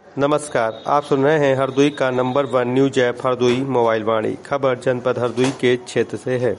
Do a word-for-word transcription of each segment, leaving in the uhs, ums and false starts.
नमस्कार, आप सुन रहे हैं हरदोई का number one news app Hardoi mobile Vani. खबर जनपद हरदोई के क्षेत्र से है।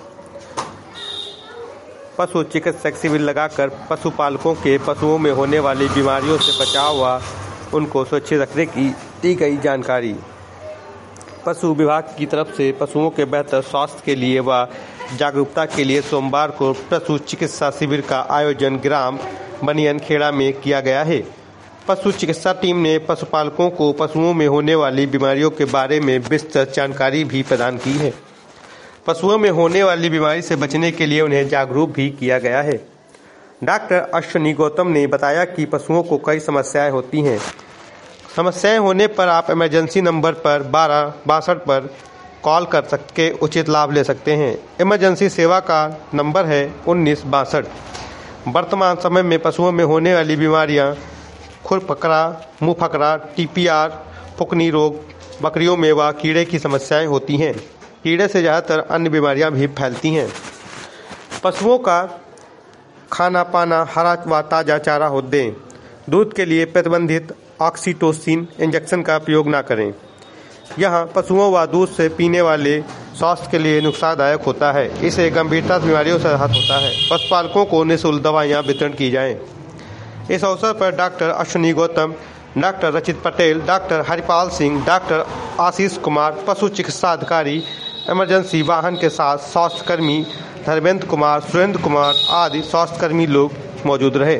पशु चिकित्सक शिविर लगाकर पशुपालकों के पशुओं में होने वाली बीमारियों से बचाव व उनको सुरक्षित रखने की दी गई जानकारी। पशु विभाग की तरफ से पशुओं के बेहतर स्वास्थ्य के लिए व जागरूकता के लिए सोमवार को पशु चिकित्सा शिविर का आयोजन ग्राम बनियन खेड़ा में किया गया है। पशु चिकित्सा टीम ने पशुपालकों को पशुओं में होने वाली बीमारियों के बारे में विस्तृत जानकारी भी प्रदान की है। पशुओं में होने वाली बीमारी से बचने के लिए उन्हें जागरूक भी किया गया है। डॉक्टर अश्विनी गौतम ने बताया कि पशुओं को कई समस्याएं होती हैं। समस्याएं होने पर आप इमरजेंसी नंबर पर बारह बासठ पर कॉल कर सकते उचित लाभ ले सकते हैं। इमरजेंसी सेवा का नंबर है उन्नीस बासठ। वर्तमान समय में पशुओं में होने वाली बीमारियां खुरपकड़ा, मुंह फकरा, टीपीआर, फुकनी रोग, बकरियों में व कीड़े की समस्याएं होती हैं। कीड़े से ज़्यादातर अन्य बीमारियां भी फैलती हैं। पशुओं का खाना पाना हरा व ताज़ा चारा हो दें। दूध के लिए प्रतिबंधित ऑक्सीटोसिन इंजेक्शन का प्रयोग न करें। यह पशुओं व दूध से पीने वाले स्वास्थ्य के लिए नुकसानदायक होता है। इसे गंभीरता से बीमारियों से राहत होता है। पशुपालकों को निःशुल्क दवाइयाँ वितरण की जाएँ। इस अवसर पर doctor Ashwini Gautam, doctor Rachit Patel, doctor Haripal Singh, doctor Ashish Kumar, पशु चिकित्सा अधिकारी, इमरजेंसी वाहन के साथ स्वास्थ्यकर्मी धर्मेंद्र कुमार, सुरेंद्र कुमार आदि स्वास्थ्यकर्मी लोग मौजूद रहे।